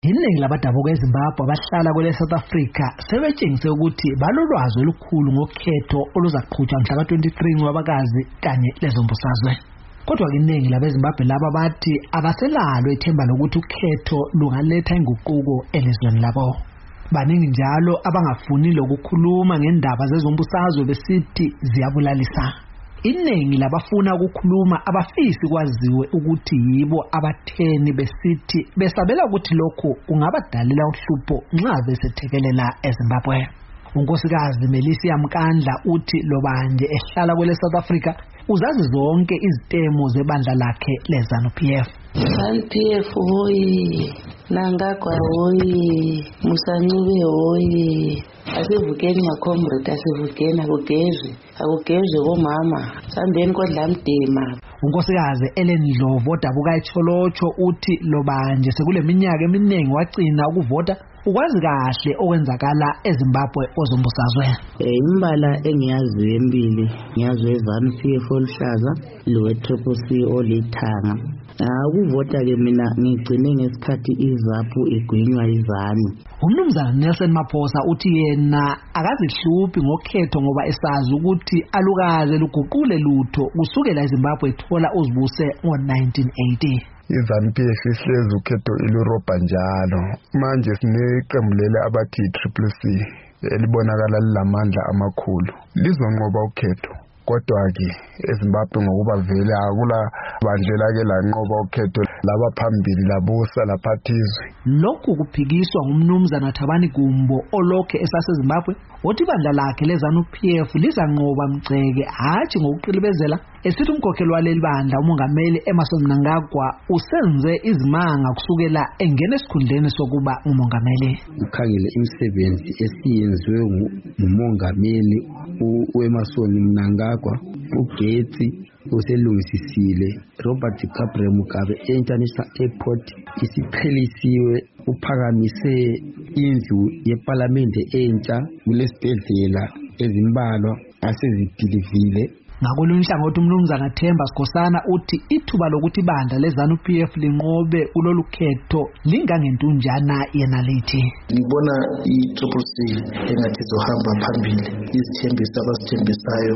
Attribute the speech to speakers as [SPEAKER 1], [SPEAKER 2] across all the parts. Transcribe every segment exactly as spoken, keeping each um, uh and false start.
[SPEAKER 1] Iningi labadabuka eZimbabwe abahlala kwele South Africa sebetshengise ukuthi balolwazi olukhulu ngokhetho oluzaqhutshwa mhla ka twenty-three ngoBakazi kanye lezombusazwe. Kodwa iningi labeZimbabwe laba bathi abaselalo ithemba lokuthi ukhetho lungaletha inguquko elizweni labo. Baningi njalo abangafuni lokukhuluma ngendaba zezombusazwe besithi ziyabulalisa. Iningi labafuna ukukhuluma abafisi kwaziwe ukuthi yibo abatheni besithi besabela ukuthi lokho kungabadalela uhlupho nxa besethekelela eZimbabwe. Unkosikazi Melisia Mkandla uthi lobanje ehlala kwele South Africa uzazi zonke izitemo zebandla lakhe leZANU P F.
[SPEAKER 2] ZANU P F hoyi, Nangagwa hoyi, Musancube hoyi. Asivukeni makomrade, asivukeni akugezwe, akugezwe komama, sambeni kodla mdema.
[SPEAKER 1] Unkosikazi Ellen Ndlovu odabuka eCholotsho uthi lobanje sekule minyaka eminingi wagcina ukuvota ukwazi kahle okwenzakala eZimbabwe ozombusazwe.
[SPEAKER 3] Imbala engiyaziyo empili ngiyazi eZANU P F oluhlaza lo Triple C olithanga. Ukuvota ke mina ngigcine ngesikhathi iZAPU igwinywa iZANU.
[SPEAKER 1] Umnumzana Nelson Maphosa uthi yena akazihluphi ngokhetho ngoba esazi ukuthi alukaze luguqule lutho kusukela eZimbabwe ethola uzibuse ngo nineteen eighty.
[SPEAKER 4] iZANU P F ihlezi ukhetho ilurobha njalo. Manje sineqembu leli abathi Triple C elibonakala lilamandla amakhulu. Lizonqoba ukhetho. Kodwa ke eZimbabwe ngokuba vele akula bandlela ke lanqoba ukhetho laba phambili labusa laphathizwe.
[SPEAKER 1] Lokhu kuphikiswa ngumnumzana Thabani Gumbo olokhe esaseZimbabwe othi bandla lakhe leZANU P F lizanqoba mgceke hathi ngokuqilibezela esithi umkhokheli waleli bandla umongameli Emmerson Mnangagwa usenze izimanga kusukela engene esikhundleni sokuba umongameli.
[SPEAKER 5] Ukhangele imisebenzi esiyenziwe ngumongameli uEmmerson Mnangagwa, uGetsi uselungisisile, Robert Gabriel Mugabe e-International Airport isiphelisiwe, uphakamise indlu yeparlamente entsha kulesibhedlela ezimbalwa asezidilivile.
[SPEAKER 1] Ngakolunye uhlangothi umnumzana Themba Sikhosana uthi ithuba lokuthi ibandla leZANU P F linqobe kulolu khetho lingangentunjana yena lithi.
[SPEAKER 6] Ngibona i-Triple C engathi zohamba phambili, izithembiso abasithembisayo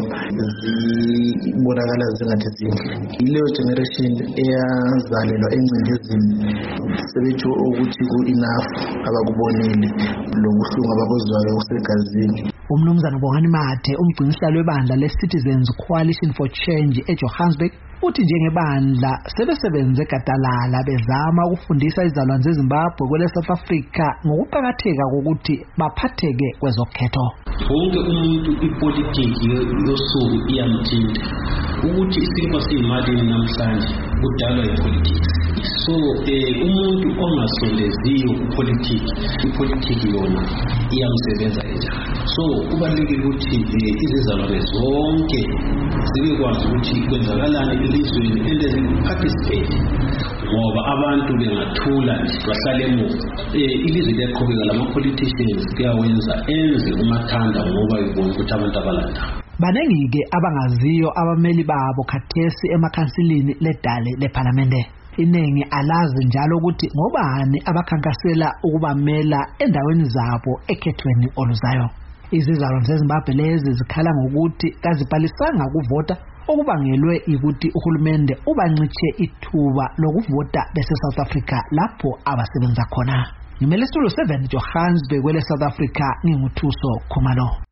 [SPEAKER 6] zibonakala zingathi zinhle. Ileyo generation eyazalelwa encindezini sebethu ukuthi ku-enough abakubonile lobuhlungu abakuzwayo kusegazini.
[SPEAKER 1] Umnumzana Bongani Mathe umgcinisihlalo webandla leCitizens Coalition for Change eJohannesburg uthi njengebandla sebesebenze gadalala bezama ukufundisa izalwane zeZimbabwe kwele South Africa ngokuqhakatheka kokuthi baphatheke kwezokhetho.
[SPEAKER 7] Wonke umuntu ipolitiki yosuku iyamthinta ukuthi isikho siyimalini namhlanje kudalwa ipolitiki. So eh umuntu ongasondeziyo kupolitiki, ipolitiki yona iyamsebenza njalo. So kubalulekile ukuthi izizalwane zonke zibekwazi ukuthi kwenzakalani elizweni and participate. Ngoba abantu bengathula bahlale emuva. Eh ilizwe liyaqhubeka lama politicians kuyawenza enze umathanda ngoba ibona ukuthi abantu abalanda.
[SPEAKER 1] Banengike abangaziyo abameli babo khathesi emakhansilini ledale leParliamente. Iningi alazi njalo ukuthi ngobani abakhankasela ukubamela endaweni zabo ekhethweni oluzayo. Izizalwane zeZimbabwe lezi zikhala ngokuthi kazibhalisanga ukuvota okubangelwe ukuthi uhulumende ubancithe ithuba lokuvota bese South Africa lapho abasebenza khona. Ngimele Studio seven Johannesburg kwele South Africa nginguthuso Khumalo.